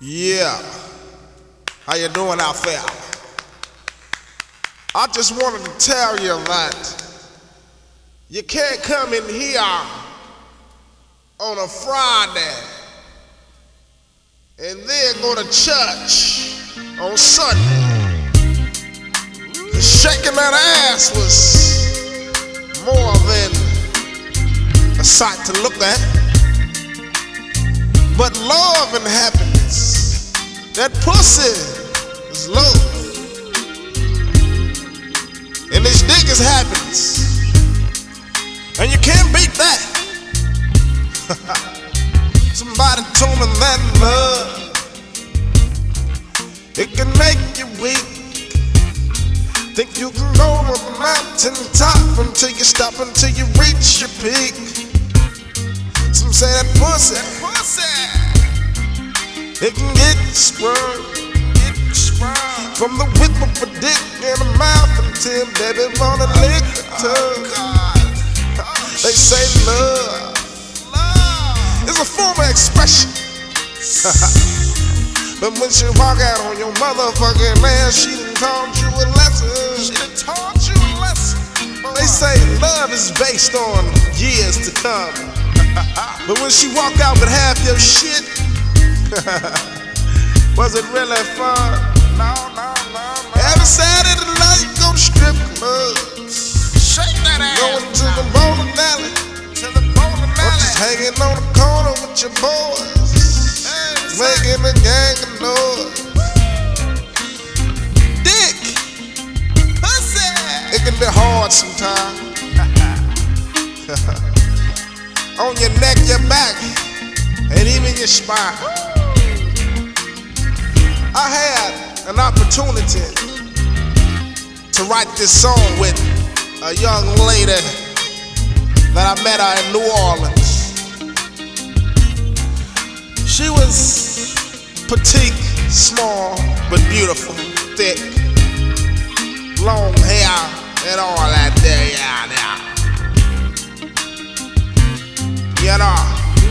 Yeah, how you doing out there? I just wanted to tell you that you can't come in here on a Friday and then go to church on Sunday. Shaking that ass was more than a sight to look at. But love and happiness, that pussy is love. And this dick is happiness. And you can't beat that. Somebody told me that love, it can make you weak. Think you can go on the mountain top until you stop, until you reach your peak. Some say that pussy, it can get you sprung, from the whip of a dick in the mouth until baby wanna lick the tongue. They say love is a form of expression. But when she walk out on your motherfucking ass, she done taught you a lesson. They say love is based on years to come. But when she walk out with half your shit, was it really fun? No. Every Saturday night, go to strip clubs. Shake that ass. Going to the bowling alley. Or just hanging on the corner with your boys. Making a gang of noise. Dick, pussy, it can be hard sometimes. On your neck, your back, and even your spine. I had an opportunity to write this song with a young lady that I met her in New Orleans. She was petite, small, but beautiful, thick, long hair, and all that there, yeah. You know.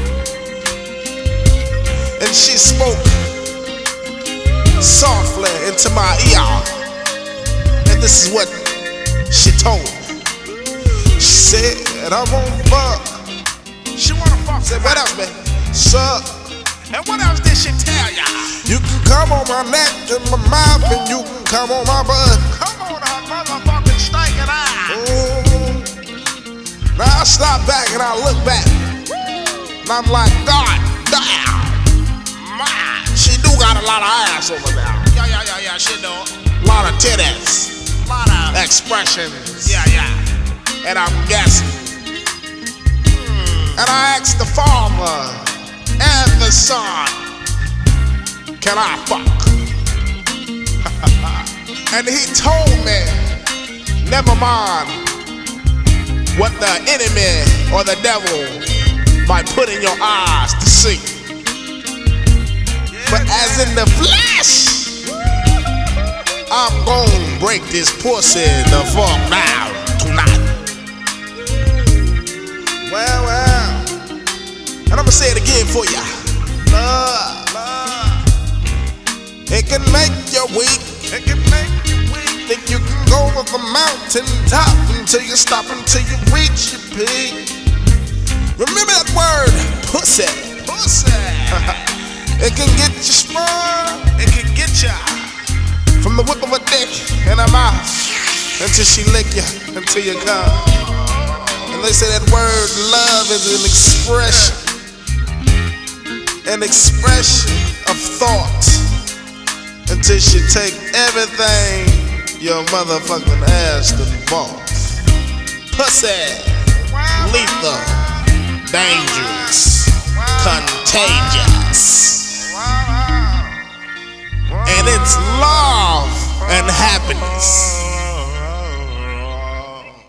And she spoke softly into my ear. And this is what she told me. She said, I'm on fuck. She wanna fuck. Said, what else, man? Suck. And what else did she tell ya? You can come on my neck and my mouth, and you can come on my butt. Come on her motherfucking stinking eye. Now I stop back and I look back. And I'm like, God damn. Man, she do got a lot of ass over there. Yeah, she do. A lot of titties. A lot of expressions. Yeah. And I'm guessing. And I asked the farmer and the son, can I fuck? And he told me, never mind what the enemy or the devil might put in your eyes to see. But as in the flesh, I'm gonna break this pussy the fuck now tonight. Well. And I'ma say it again for ya. Love, it can make you weak. Think you can go over the mountain top until you stop, until you reach your peak. Remember that word, pussy. It can get you sprung. It can get ya from the whip of a dick in her mouth until she lick you, until you come. And they say that word love is an expression of thought, until she take everything your motherfucking ass done bought. Pussy, lethal, dangerous, contagious. And it's love and happiness.